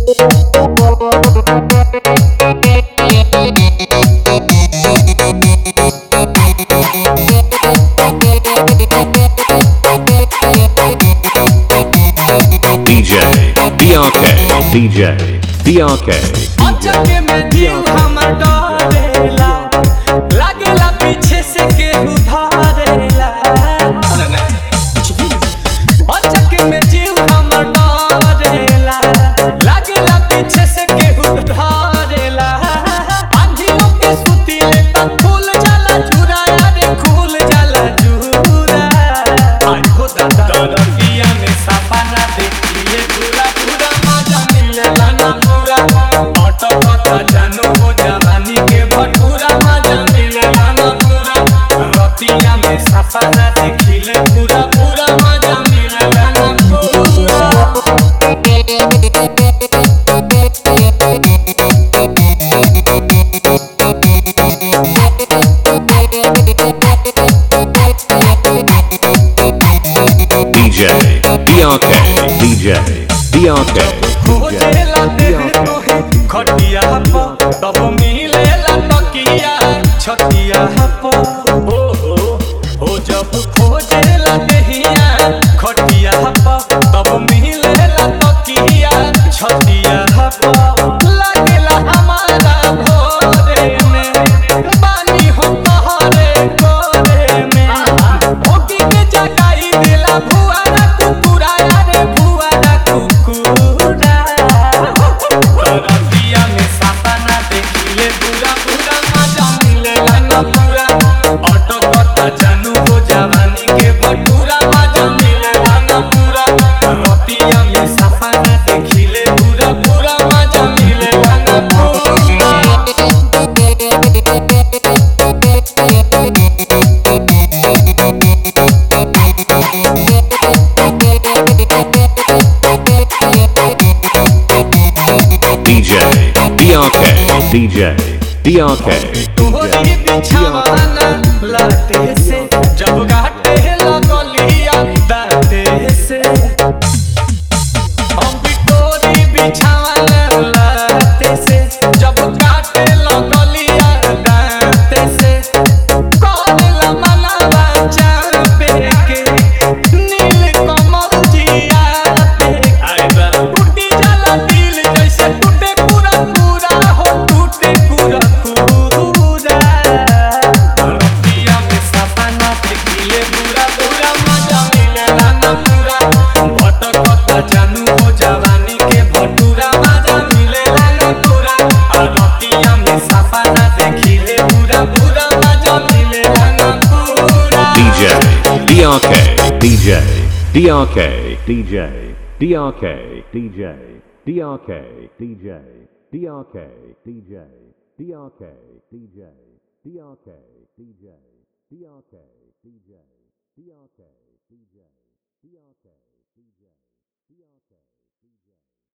DJ BRK अचके में दिल हमर डरेला लागेला पीछे से केहू धरेला अचके में दिल हमर डरेला लागेला पीछे से केहू धरेला आंधियों के सुतिले त खुल जाला चूरा रे खुल जाला चूरा आई हो दादा दरकिया में सपना देखिए पूरा पूरा मजा मिलेला ना पूरा ऑटो पता जानू हो जवानी के भटूरा मजा मिलेला ना पूरा रतिया में सपना देखिले पूरा पूरा मजा मिलेला ना पूरा DJ BRK DJ BRK खोजेला देह तोहे खटिया पर तब मिलेला तकिया छतिया पर हो जब खोजेला देहिया खटिया पर तब मिलेला तकिया छतिया पर लागेला हमारा भोरे में पानी हो तहरे कोरे में ओकी के जगाई देला भुआरा कुकुरा रे भुआरा कुकुरा रतिया में सपना देखिले पूरा पूरा मजा मिलेला ना पूरा ऑटो कता जानू हो जवानी के भटूरा मजा मिलेला ना पूरा रतिया में सपना देखिले पूरा पूरा मजा मिलेला ना पूरा DJ BRK DJ BRK तोहरी बिछावाना लाते से जब घाटे लगलिया दाते से हम भी तोरी बिछावाना लाते से जब घाटे लगलिया दाते से करेला मनावा चापे के नील कमल जिया पे आइबा टूटी जाला दिल जैसे टूटे पूरा पूरा हो टूटे पूरा पूरा रतिया में सपना देखिले पूरा पूरा मजा मिलेला ना पूरा भटकता जानू हो जवानी के भटूरा मजा मिलेला ना पूरा रतिया में सपना देखिले पूरा पूरा मजा मिलेला ना पूरा DJ BRK DJ BRK DJ BRK DJ BRK DJ BRK DJ BRK DJ BRK DJ BRK DJ BRK DJ BRK DJ BRK